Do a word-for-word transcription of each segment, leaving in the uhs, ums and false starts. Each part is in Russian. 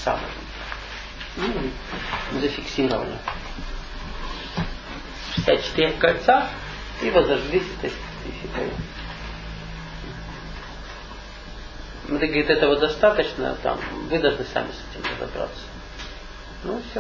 самое. Ну, зафиксировали. шестьдесят четыре кольца и возожглись этой спецификой. Он говорит, этого достаточно, там, вы должны сами с этим разобраться. Ну, все.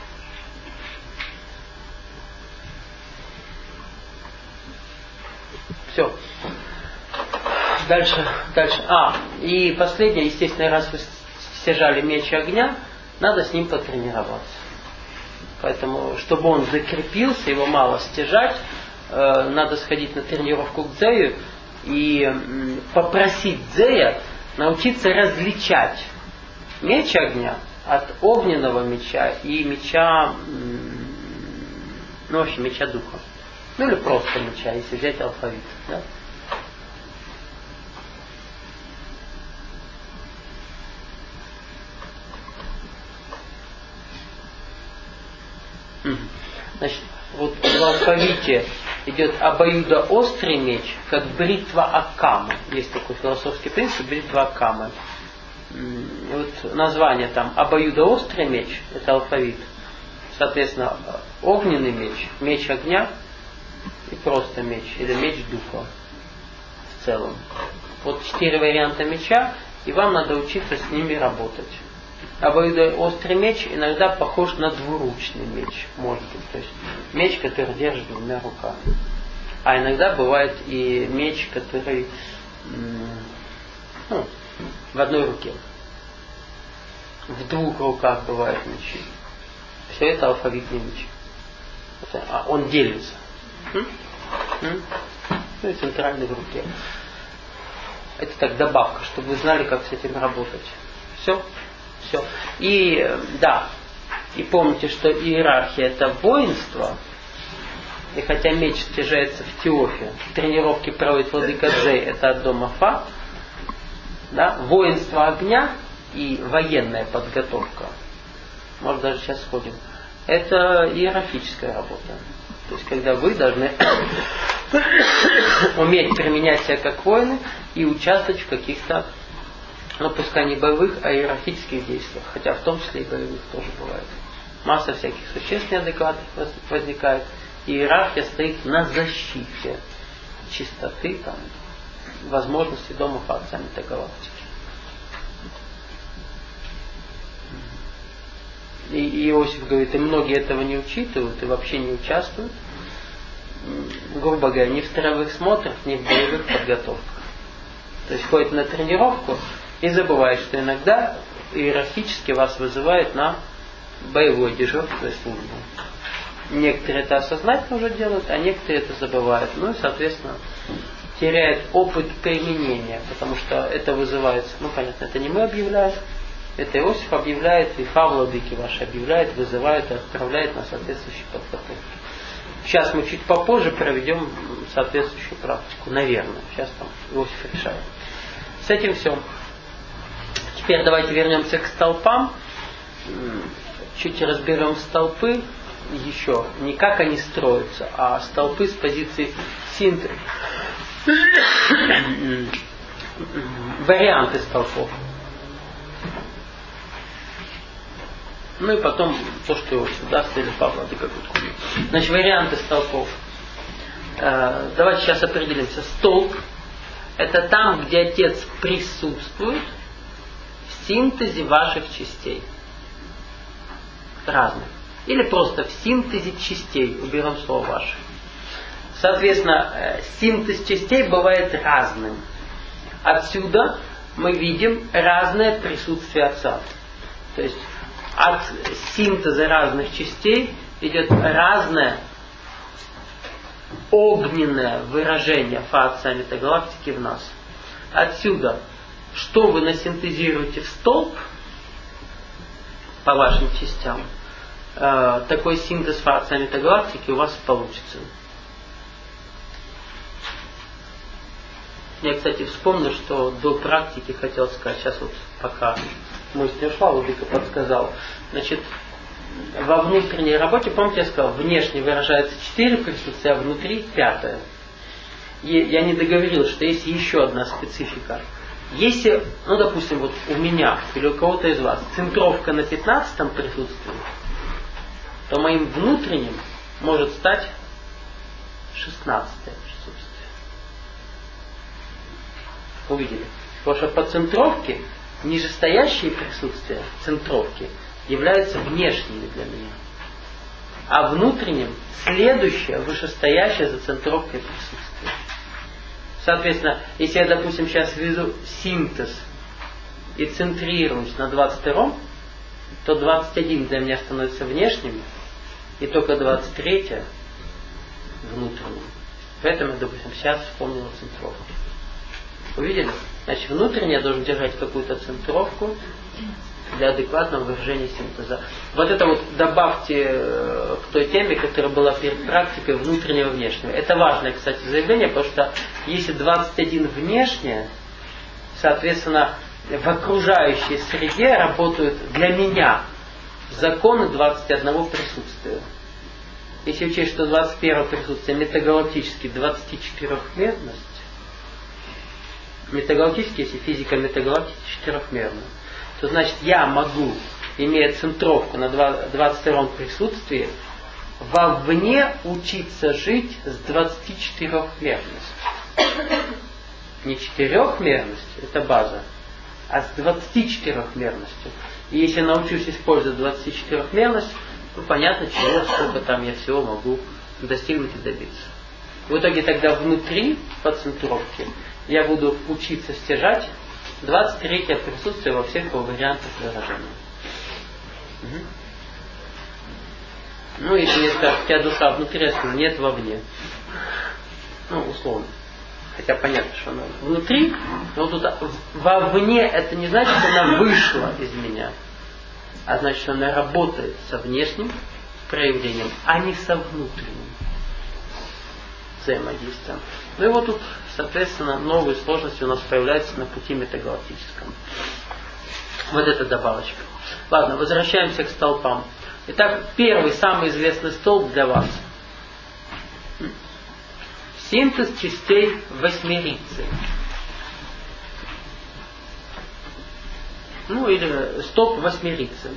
Все. Дальше, дальше. А, и последнее, естественно, раз вы стяжали меч огня, надо с ним потренироваться. Поэтому, чтобы он закрепился, его мало стяжать, э, надо сходить на тренировку к дзею и э, попросить дзея научиться различать меч огня от огненного меча и меча, ну, в общем, меча духа. Ну, или просто меча, если взять алфавит. Да? Значит, вот в алфавите идет обоюдоострый меч, как бритва Аккамы. Есть такой философский принцип, бритва Аккамы. Вот название там обоюдоострый меч, это алфавит. Соответственно, огненный меч, меч огня и просто меч, или меч духа в целом. Вот четыре варианта меча, и вам надо учиться с ними работать. Обоюдоострый меч иногда похож на двуручный меч, может быть. То есть меч, который держит двумя руками. А иногда бывает и меч, который ну, в одной руке. В двух руках бывают мечи. Все это алфавитный меч. А он делится. М? М? Ну и центральный в руке. Это так добавка, чтобы вы знали, как с этим работать. Все. Все. И да, и помните, что иерархия это воинство, и хотя меч стяжается в Теофе, тренировки проводит владыка Джей, это от дома Фа, да, воинство огня и военная подготовка, может даже сейчас сходим, это иерафическая работа. То есть когда вы должны уметь применять себя как воины и участвовать в каких-то, но пускай не боевых, а иерархических действиях. Хотя в том числе и боевых тоже бывает. Масса всяких существ неадекватных возникает. И иерархия стоит на защите чистоты, там, возможностей дома Фа-Саммита галактики. И Иосиф говорит, и многие этого не учитывают, и вообще не участвуют. Грубо говоря, ни в строевых смотрах, ни в боевых подготовках. То есть ходит на тренировку, и забывает, что иногда иерархически вас вызывает на боевое дежурство и службу. Некоторые это осознательно уже делают, а некоторые это забывают. Ну и, соответственно, теряют опыт применения, потому что это вызывается, ну понятно, это не мы объявляем, это Иосиф объявляет, и Фа владыки ваши объявляет, вызывает и отправляет на соответствующие подготовки. Сейчас мы чуть попозже проведем соответствующую практику, наверное. Сейчас там Иосиф решает. С этим все. Теперь давайте вернемся к столпам. Чуть разберем столпы еще. Не как они строятся, а столпы с позиции синтеза. Варианты столпов. Ну и потом то, что Иосиф даст, или Павла Декабутку. Значит, варианты столпов. Давайте сейчас определимся. Столб – это там, где Отец присутствует в синтезе ваших частей. Разных. Или просто в синтезе частей. Уберем слово «ваши». Соответственно, синтез частей бывает разным. Отсюда мы видим разное присутствие Отца. То есть от синтеза разных частей идет разное огненное выражение Фа-Саммита галактики в нас. Отсюда, что вы насинтезируете в столб по вашим частям, э, такой синтез Фа-Саммита галактики у вас получится. Я, кстати, вспомнил, что до практики хотел сказать, сейчас вот пока мысль ушла, Владыка подсказал. Значит, во внутренней работе, помните, я сказал, внешне выражается четыре присутствия, а внутри пятое. И я не договорил, что есть еще одна специфика. Если, ну допустим, вот у меня или у кого-то из вас центровка на пятнадцатом присутствует, то моим внутренним может стать шестнадцатое присутствие. Увидели? Потому что по центровке нижестоящие присутствия центровки являются внешними для меня. А внутренним следующее, вышестоящее за центровкой присутствие. Соответственно, если я, допустим, сейчас введу синтез и центрируюсь на двадцать втором, то двадцать один для меня становится внешним, и только двадцать третье внутренним. Поэтому я, допустим, сейчас вспомнил о центровке. Увидели? Значит, внутренне я должен держать какую-то центровку для адекватного выражения синтеза. Вот это вот добавьте к той теме, которая была перед практикой внутреннего и внешнего. Это важное, кстати, заявление, потому что если двадцать один внешнее, соответственно, в окружающей среде работают для меня законы двадцать одного присутствия. Если учесть, что двадцать первое присутствие метагалактически двадцатичетырехмерность, метагалактически, если физика метагалактики четырехмерна, то значит я могу, имея центровку на двадцать втором присутствии, вовне учиться жить с двадцатичетырехмерностью. Не четырехмерностью, это база, а с двадцатичетырехмерностью. И если научусь использовать двадцатичетырехмерность, то понятно, чего, сколько там я всего могу достигнуть и добиться. В итоге тогда внутри, по центровке, я буду учиться стяжать двадцать третье присутствие во всех его вариантах выражения. Угу. Ну, если нет, у тебя душа внутри, я скажу, нет вовне. Ну, условно. Хотя понятно, что она внутри, но тут вовне это не значит, что она вышла из меня, а значит, что она работает со внешним проявлением, а не со внутренним взаимодействием. Ну и вот тут, соответственно, новые сложности у нас появляются на пути метагалактическом. Вот эта добавочка. Ладно, возвращаемся к столпам. Итак, первый, самый известный столб для вас. Синтез частей восьмерицы. Ну или столб восьмерицы.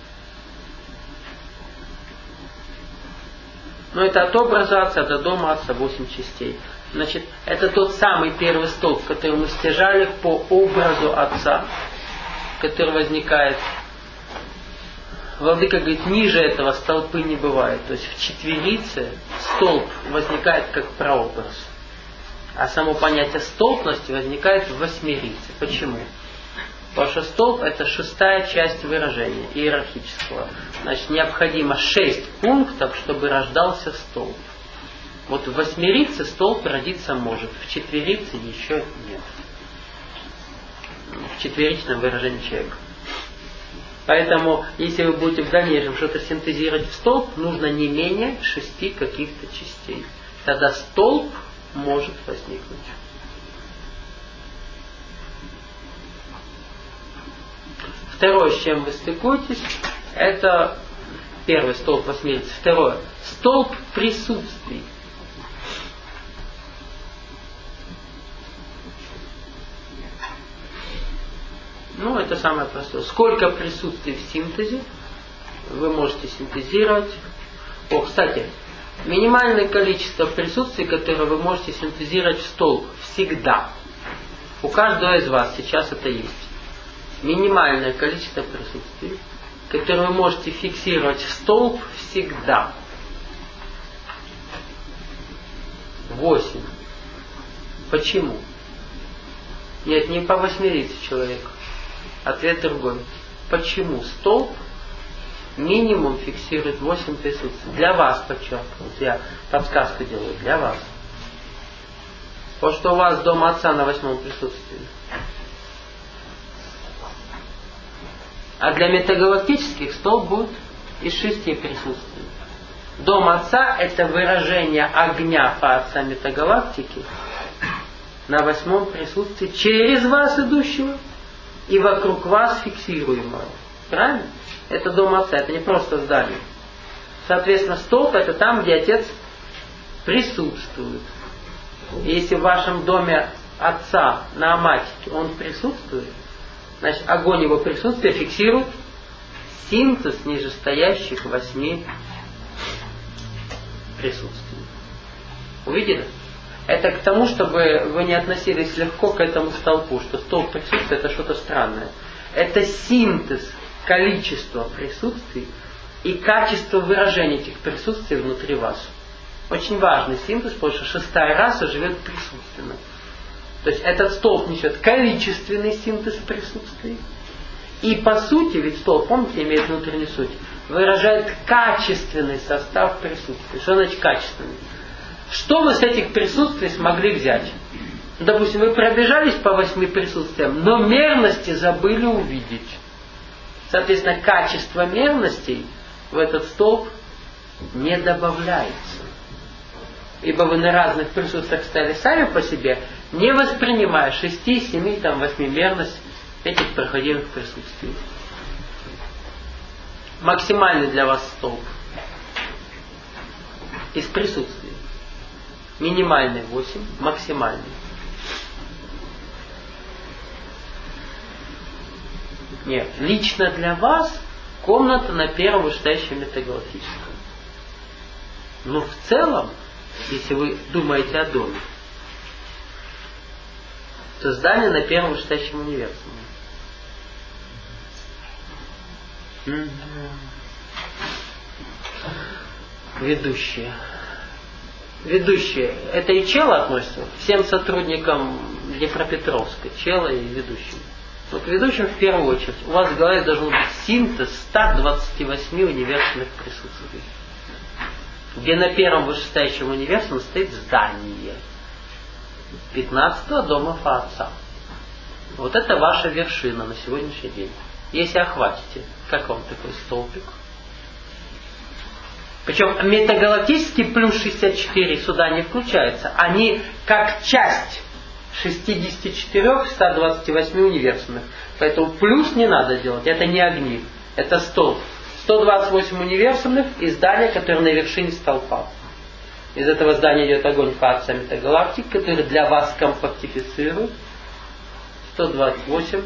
Но это от образа отца до дома отца восемь частей. Значит, это тот самый первый столб, который мы стяжали по образу отца, который возникает. Владыка говорит, ниже этого столпы не бывает. То есть в четверице столб возникает как прообраз. А само понятие столбности возникает в восьмерице. Почему? Потому что столб это шестая часть выражения иерархического. Значит, необходимо шесть пунктов, чтобы рождался столб. Вот в восьмерице столб родиться может, в четверице еще нет. В четверичном выражении человека. Поэтому, если вы будете в дальнейшем что-то синтезировать в столб, нужно не менее шести каких-то частей. Тогда столб может возникнуть. Второе, с чем вы стыкуетесь, это первый столб восьмерицы. Второе, столб присутствий. Ну, это самое простое. Сколько присутствий в синтезе вы можете синтезировать. О, кстати, минимальное количество присутствий, которое вы можете синтезировать в столб всегда. У каждого из вас сейчас это есть. Минимальное количество присутствий, которое вы можете фиксировать в столб всегда. Восемь. Почему? Нет, не по восьмерице человека. Ответ другой. Почему столб минимум фиксирует восемь присутствий? Для вас, подчеркну. Я подсказку делаю. Для вас. Потому что у вас дом отца на восьмом присутствии. А для метагалактических столб будет из шести присутствий. Дом отца это выражение огня по отца метагалактики на восьмом присутствии через вас идущего и вокруг вас фиксируемого. Правильно? Это дом отца, это не просто здание. Соответственно, столб это там, где отец присутствует. И если в вашем доме Отца на аматике, он присутствует, значит, огонь его присутствия фиксирует синтез нижестоящих восьми присутствий. Увидели? Это к тому, чтобы вы не относились легко к этому столпу, что столб присутствия это что-то странное. Это синтез количества присутствий и качества выражения этих присутствий внутри вас. Очень важный синтез, потому что шестая раса живет присутственно. То есть этот столб несет количественный синтез присутствий. И по сути, ведь столб, помните, имеет внутреннюю суть, выражает качественный состав присутствия. Что значит качественный? Что вы с этих присутствий смогли взять? Допустим, вы пробежались по восьми присутствиям, но мерности забыли увидеть. Соответственно, качество мерностей в этот столб не добавляется. Ибо вы на разных присутствиях стояли сами по себе, не воспринимая шести, семи, там, восьми мерность этих проходимых присутствий. Максимальный для вас столб из присутствий. Минимальный восемь, максимальный. Нет, лично для вас комната на первом вышестоящем метагалактическом. Но в целом, если вы думаете о доме, то здание на первом вышестоящем универсуме. Mm-hmm. Ведущие. Ведущие. Это и чело относится? Всем сотрудникам Днепропетровска. Чело и ведущим. Вот к ведущим в первую очередь. У вас в голове должен быть синтез ста двадцати восьми универсальных присутствий. Где на первом вышестоящем универсуме стоит здание пятнадцатого дома Фаотца. Вот это ваша вершина на сегодняшний день. Если охватите, как вам такой столбик? Причем метагалактический плюс шестьдесят четыре сюда не включается. Они как часть шестидесяти четырёх ста двадцати восьми универсумных. Поэтому плюс не надо делать. Это не огни. Это столб. сто двадцать восемь универсумных и здание, которое на вершине столпа. Из этого здания идет огонь Фаотца метагалактик, который для вас компактифицирует сто двадцать восемь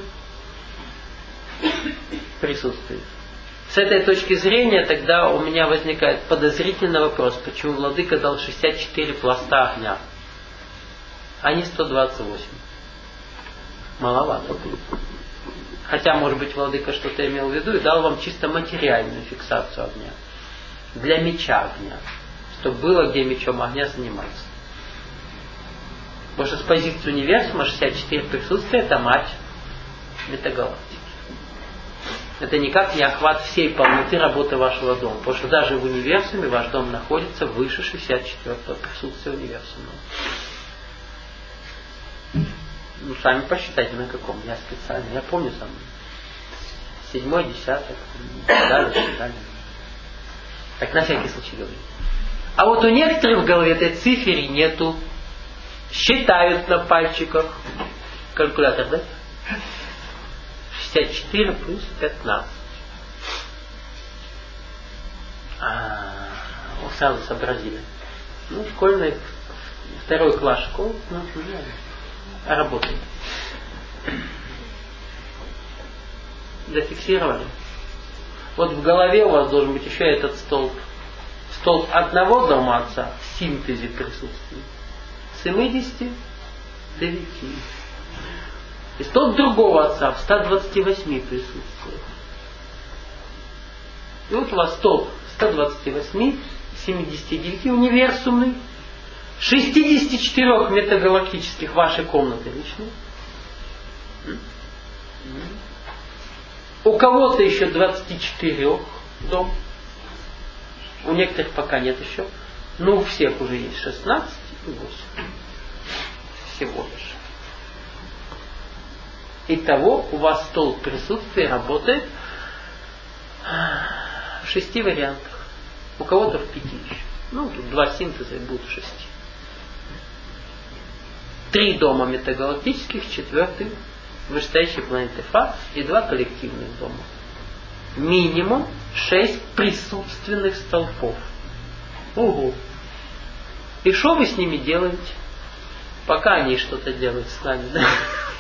присутствий. С этой точки зрения тогда у меня возникает подозрительный вопрос, почему владыка дал шестьдесят четыре пласта огня, а не сто двадцать восемь. Маловато будет. Хотя, может быть, владыка что-то имел в виду и дал вам чисто материальную фиксацию огня. Для меча огня. Чтобы было где мечом огня заниматься. Потому что с позиции универсума шестьдесят четыре присутствия это мать метагалактики. Это никак не охват всей полноты работы вашего дома. Потому что даже в универсуме ваш дом находится выше шестьдесят четвёртого присутствия универсума. Ну, сами посчитайте, на каком. Я специально. Я помню сам. Седьмой, десяток. Далее, далее. Так на всякий случай говорю. А вот у некоторых в голове этой цифры нету. Считают на пальчиках. Калькулятор, да? шестьдесят четыре плюс пятнадцать. А, сразу сообразили. Ну, школьный, второй класс школы, ну, не работает. Зафиксировали? Вот в голове у вас должен быть еще этот столб. Столб одного дома отца в синтезе присутствует. С семидесяти девяти. И столб другого отца в ста двадцати восьми присутствует. И вот у вас столб ста двадцати восьми, семидесяти девяти универсумный, шестидесяти четырёх метагалактических вашей комнаты личной. У кого-то еще двадцати четырёх дом. У некоторых пока нет еще. Но у всех уже есть шестнадцать и восемь. Всего лишь. Итого у вас столб присутствия работает в шести вариантах. У кого-то в пяти еще. Ну, тут два синтеза и будут в шести. Три дома метагалактических, четвертый вышестоящей планеты Фа и два коллективных дома. Минимум шесть присутственных столпов. Ого! И что вы с ними делаете? Пока они что-то делают с нами, да?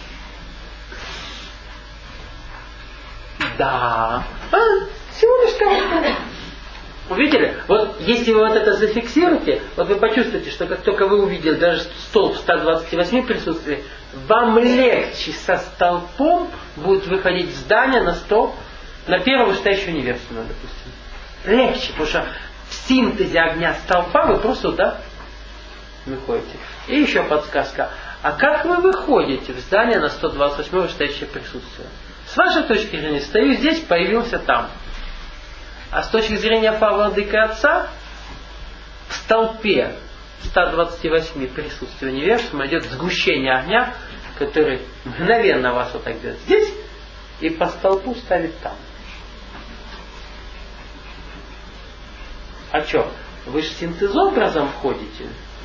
Да. А, всего лишь кого-то. Увидели? Вот если вы вот это зафиксируете, вот вы почувствуете, что как только вы увидели даже столб в ста двадцати восьми присутствии, вам легче со столпом будет выходить в здание на столб, на первого вышестоящего универсума, допустим. Легче, потому что в синтезе огня столпа вы просто, да, выходите. И еще подсказка. А как вы выходите в здание на сто двадцать восьмое вышестоящее присутствие? С вашей точки зрения, стою здесь, появился там. А с точки зрения Павла Владыка Отца, в столпе ста двадцати восьми присутствия универсума идет сгущение огня, который мгновенно вас вот так делает здесь и по столпу ставит там. А что? Вы же синтезообразом входите.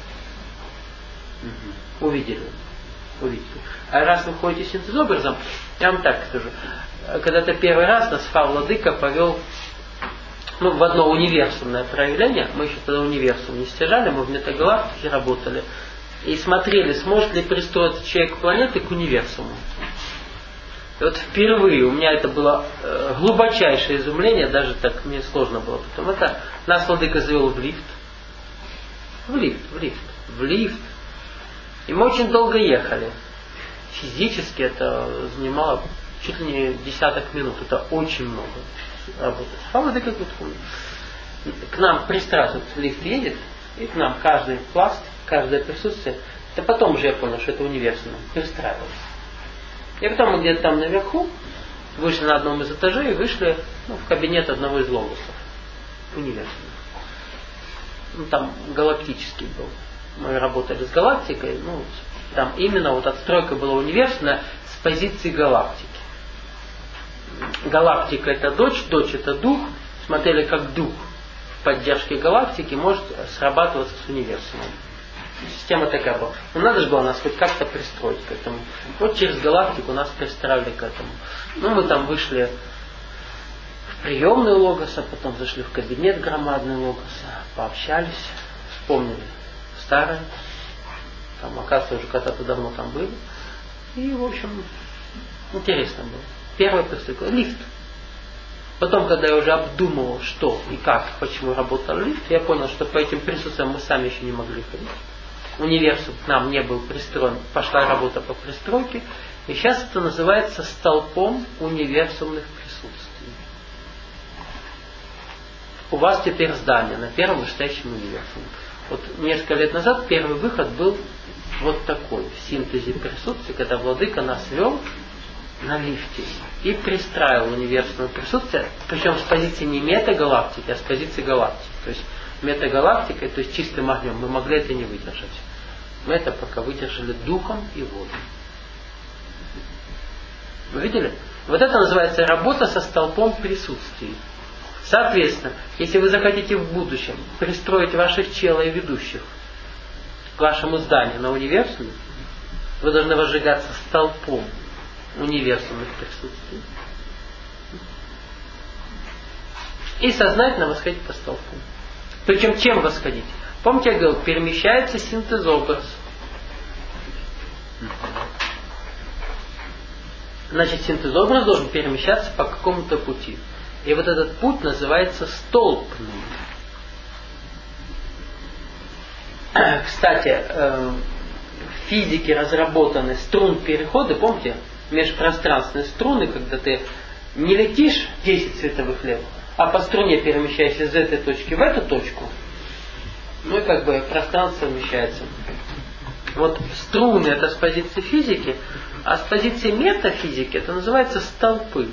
Угу. Увидели. Увидели. А раз вы ходите синтезообразом, я вам так скажу. Когда-то первый раз нас Павел Владыка повел ну, в одно универсумное проявление. Мы еще тогда универсум не стяжали, мы в метагалактике работали. И смотрели, сможет ли пристроиться человек планеты к универсуму. И вот впервые у меня это было э, глубочайшее изумление, даже так мне сложно было потом. Это нас Владыка завел в лифт. В лифт, в лифт, в лифт. И мы очень долго ехали. Физически это занимало чуть ли не десяток минут. Это очень много работы. А вот как вот к нам пристраивают, лифт едет, и к нам каждый пласт, каждое присутствие. Это потом уже я понял, что это универсум. Пристраивалось. И потом мы где-то там наверху вышли на одном из этажей и вышли ну, в кабинет одного из логосов. Универсум. Ну, там галактический был. Мы работали с галактикой. Ну, там именно вот отстройка была универсальная с позиции галактики. Галактика это дочь, дочь это дух. Смотрели, как дух в поддержке галактики может срабатываться с универсумом. Система такая была. Но надо же было нас хоть как-то пристроить к этому. Вот через галактику нас пристраивали к этому. Ну, мы там вышли в приемную Логоса, потом зашли в кабинет громадный Логоса, пообщались, вспомнили старое. Там, оказывается, уже когда-то давно там были. И, в общем, интересно было. Первое пристроил лифт. Потом, когда я уже обдумывал, что и как, почему работал лифт, я понял, что по этим присутствиям мы сами еще не могли ходить. Универсум к нам не был пристроен, пошла работа по пристройке, и сейчас это называется столпом универсумных присутствий. У вас теперь здание на первом вышестоящем универсуме. Вот несколько лет назад первый выход был вот такой, в синтезе присутствия, когда Владыка нас вел на лифте и пристраивал универсумное присутствие, причем с позиции не метагалактики, а с позиции галактики. То есть метагалактикой, то есть чистым огнем, мы могли это не выдержать. Мы это пока выдержали духом и водой. Вы видели? Вот это называется работа со столпом присутствий. Соответственно, если вы захотите в будущем пристроить ваших чел и ведущих к вашему зданию на универсуме, вы должны возжигаться столпом универсумных присутствий. И сознательно восходить по столпу. Причем чем восходить? Помните, я говорил, перемещается синтезобраз. Значит, синтезобраз должен перемещаться по какому-то пути. И вот этот путь называется столпным. Кстати, в физике разработаны струн-переходы, помните? Межпространственные струны, когда ты не летишь десять световых лет, а по струне перемещаешься из этой точки в эту точку, ну и как бы пространство совмещается. Вот струны это с позиции физики, а с позиции метафизики это называется столпы.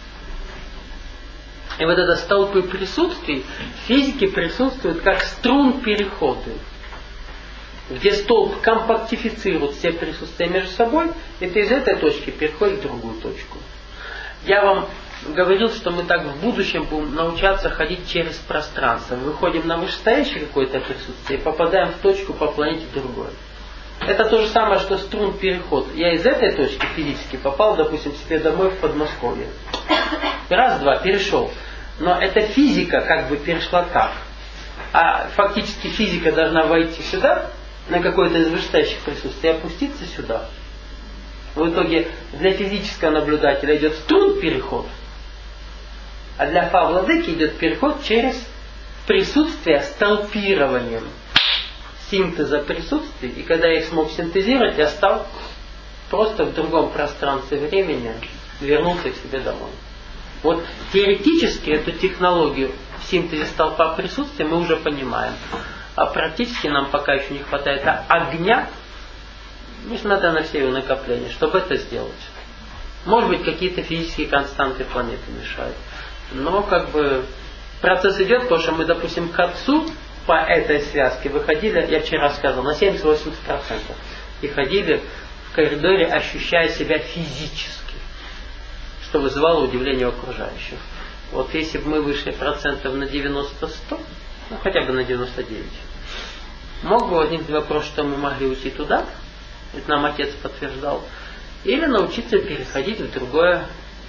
И вот это столпы присутствий в физике присутствуют как струн-переходы, где столб компактифицирует все присутствия между собой, и ты из этой точки переходишь в другую точку. Я вам говорил, что мы так в будущем будем научаться ходить через пространство. Мы выходим на вышестоящее какое-то присутствие и попадаем в точку по планете другой. Это то же самое, что струн-переход. Я из этой точки физически попал, допустим, себе домой в Подмосковье. Раз-два, перешел. Но эта физика как бы перешла так. А фактически физика должна войти сюда, на какое-то из вышестоящих присутствий и опуститься сюда. В итоге для физического наблюдателя идет струн переход, а для фа-владыки идет переход через присутствие с толпированием синтеза присутствий. И когда я их смог синтезировать, я стал просто в другом пространстве времени вернулся к себе домой. Вот теоретически эту технологию в синтезе столпа присутствия мы уже понимаем. А практически нам пока еще не хватает огня, несмотря на все его накопления, чтобы это сделать. Может быть, какие-то физические константы планеты мешают. Но как бы процесс идет, потому что мы, допустим, к отцу по этой связке выходили, я вчера сказал, на семьдесят-восемьдесят процентов. И ходили в коридоре, ощущая себя физически, что вызывало удивление у окружающих. Вот если бы мы вышли процентов на девяносто-сто, ну хотя бы на девяносто девять, мог бы возникнуть вопрос, что мы могли уйти туда, это нам отец подтверждал, или научиться переходить в другое,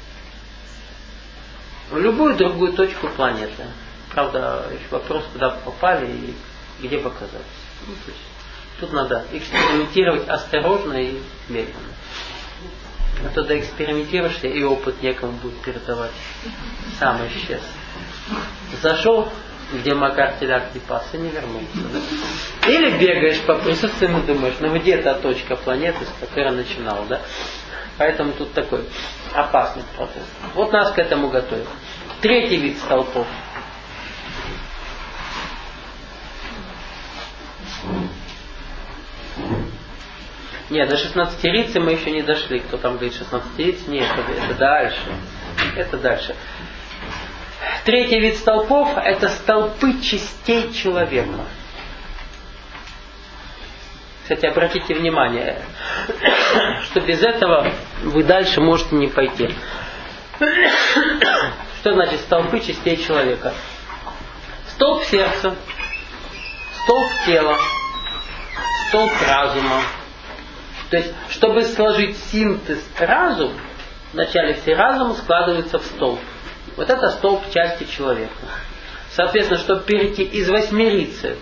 в любую другую точку планеты. Правда, еще вопрос, куда попали и где показались. Ну, то есть, тут надо экспериментировать осторожно и медленно. А то доэкспериментируешься, и опыт некому будет передавать. Сам исчез. Зашел, где Макар Теляк не пас, и не вернулся. Да? Или бегаешь по присутствию и думаешь, ну где та точка планеты, с которой начинал, да? Поэтому тут такой опасный процесс. Вот нас к этому готовят. Третий вид столпов. Нет, до шестнадцатерицы мы еще не дошли. Кто там говорит шестнадцатерицы? Нет, это, это дальше. Это дальше. Третий вид столпов – это столпы частей человека. Кстати, обратите внимание, что без этого вы дальше можете не пойти. Что значит столпы частей человека? Столб сердца, столб тела, столб разума. То есть, чтобы сложить синтез разум, вначале все разумы складываются в столб. Вот это столб части человека. Соответственно, чтобы перейти из восьмерицы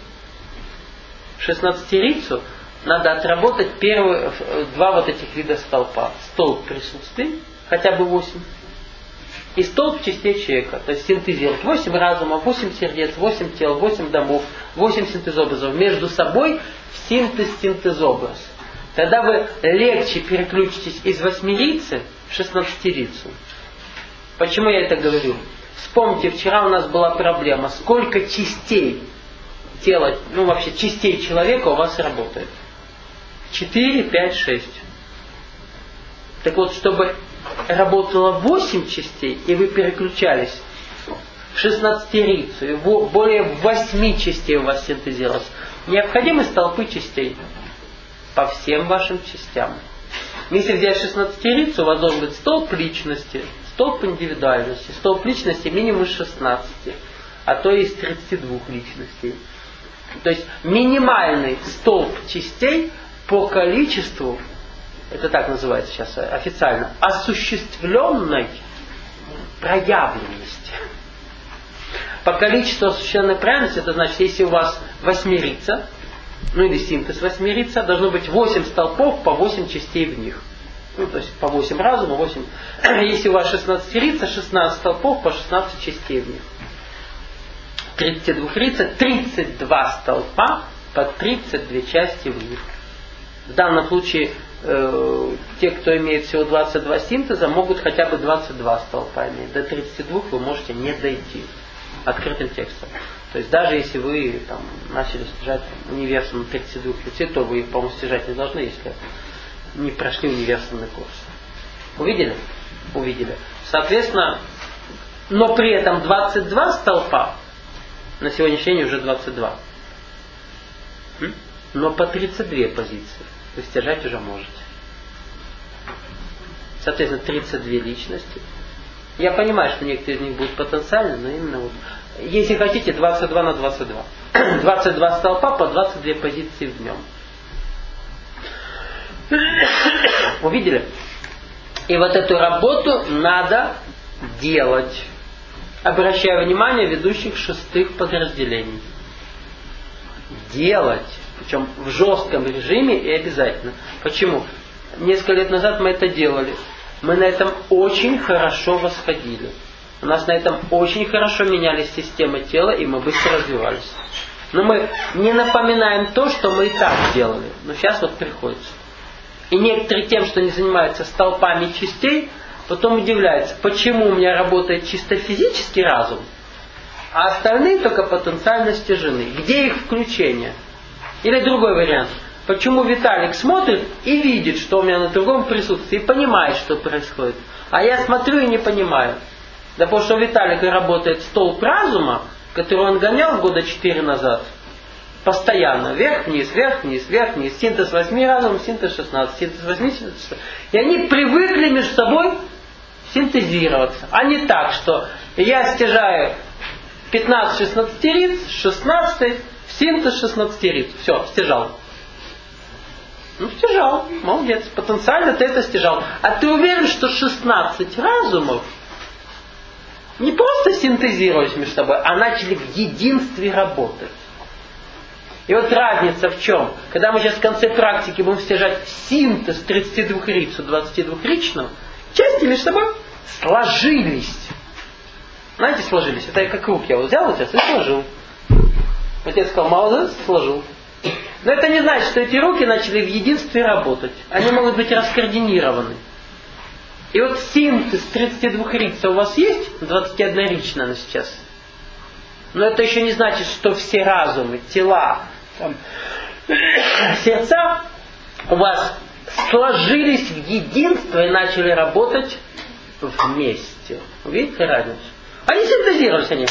в шестнадцатерицу, надо отработать первые два вот этих вида столпа. Столб присутствий, хотя бы восемь, и столб частей человека. То есть синтезировать восемь разумов, восемь сердец, восемь тел, восемь домов, восемь синтезобразов. Между собой в синтез синтезобраз. Тогда вы легче переключитесь из восьмерицы в шестнадцатерицу. Почему я это говорю? Вспомните, вчера у нас была проблема, сколько частей тела, ну вообще частей человека у вас работает. Четыре, пять, шесть. Так вот, чтобы работало восемь частей, и вы переключались в шестнадцатерицу, и более восьми частей у вас синтезировалось, необходимы столпы частей по всем вашим частям. Если взять шестнадцатерицу, у вас должен быть столб личности, столб индивидуальности, столб личности минимум из шестнадцати, а то и из тридцати двух личностей. То есть минимальный столб частей по количеству, это так называется сейчас официально, осуществленной проявленности. По количеству осуществленной проявленности, это значит, если у вас восьмерица, ну или синтез восьмерица, должно быть восемь столпов по восемь частей в них. Ну, то есть по восемь разума, восемь. Если у вас шестнадцатерица, шестнадцать столпов по шестнадцать частей в них. тридцатидвухрица, тридцать два столпа по тридцать две части в них. В данном случае э, те, кто имеет всего двадцать два синтеза, могут хотя бы двадцать два столпа иметь. До тридцати двух вы можете не дойти открытым текстом. То есть даже если вы там, начали стяжать универсум на тридцати двух лице, то вы, по-моему, стяжать не должны, если не прошли универсальный курс. Увидели? Увидели. Соответственно, но при этом двадцать два столпа, на сегодняшний день уже двадцать два. Но по тридцать две позиции вы стяжать уже можете. Соответственно, тридцать две личности. Я понимаю, что некоторые из них будут потенциальны, но именно вот. Если хотите, двадцать два на двадцать два. двадцать два столпа по двадцать две позиции в нем. Увидели? И вот эту работу надо делать, обращая внимание ведущих шестых подразделений. Делать. Причем в жестком режиме и обязательно. Почему? Несколько лет назад мы это делали. Мы на этом очень хорошо восходили. У нас на этом очень хорошо менялись системы тела, и мы быстро развивались. Но мы не напоминаем то, что мы и так делали. Но сейчас вот приходится. И некоторые тем, что не занимаются столпами частей, потом удивляются, почему у меня работает чисто физический разум, а остальные только потенциально стяжены. Где их включение? Или другой вариант. Почему Виталик смотрит и видит, что у меня на другом присутствии, и понимает, что происходит. А я смотрю и не понимаю. Да потому что у Виталика работает столб разума, который он гонял года четыре назад. Постоянно. Вверх-вниз, вверх-вниз, вверх-вниз. Синтез восьми разумов, синтез шестнадцать. Синтез восьми, синтез шестнадцать. И они привыкли между собой синтезироваться. А не так, что я стяжаю пятнадцать шестнадцатериц, шестнадцать в синтез шестнадцатериц. Все, стяжал. Ну, стяжал. Молодец. Потенциально ты это стяжал. А ты уверен, что шестнадцать разумов не просто синтезировались между собой, а начали в единстве работать. И вот разница в чем? Когда мы сейчас в конце практики будем стяжать синтез тридцатидвухрицу двадцатидвухричного, части между собой сложились. Знаете, сложились. Это как руки. Я вот взял вот сейчас и сложил. Отец сказал, молодец, сложил. Но это не значит, что эти руки начали в единстве работать. Они могут быть раскоординированы. И вот синтез тридцатидвухрица у вас есть? двадцатиодноричная она сейчас. Но это еще не значит, что все разумы, тела, там, сердца у вас сложились в единство и начали работать вместе. Видите разницу? Они синтезировались, они.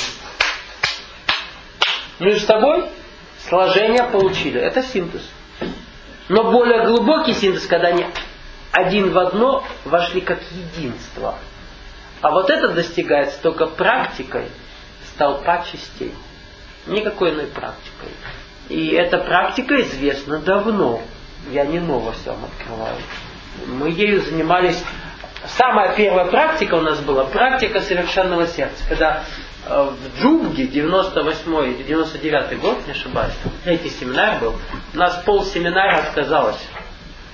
Между собой сложение получили. Это синтез. Но более глубокий синтез, когда они один в одно вошли как единство. А вот это достигается только практикой столпа частей. Никакой иной практикой. И эта практика известна давно. Я не новость вам открываю. Мы ею занимались. Самая первая практика у нас была практика совершенного сердца. Когда э, в Джубге девяносто восьмой или девяносто девятый год, не ошибаюсь, третий семинар был, у нас полсеминара отказалось.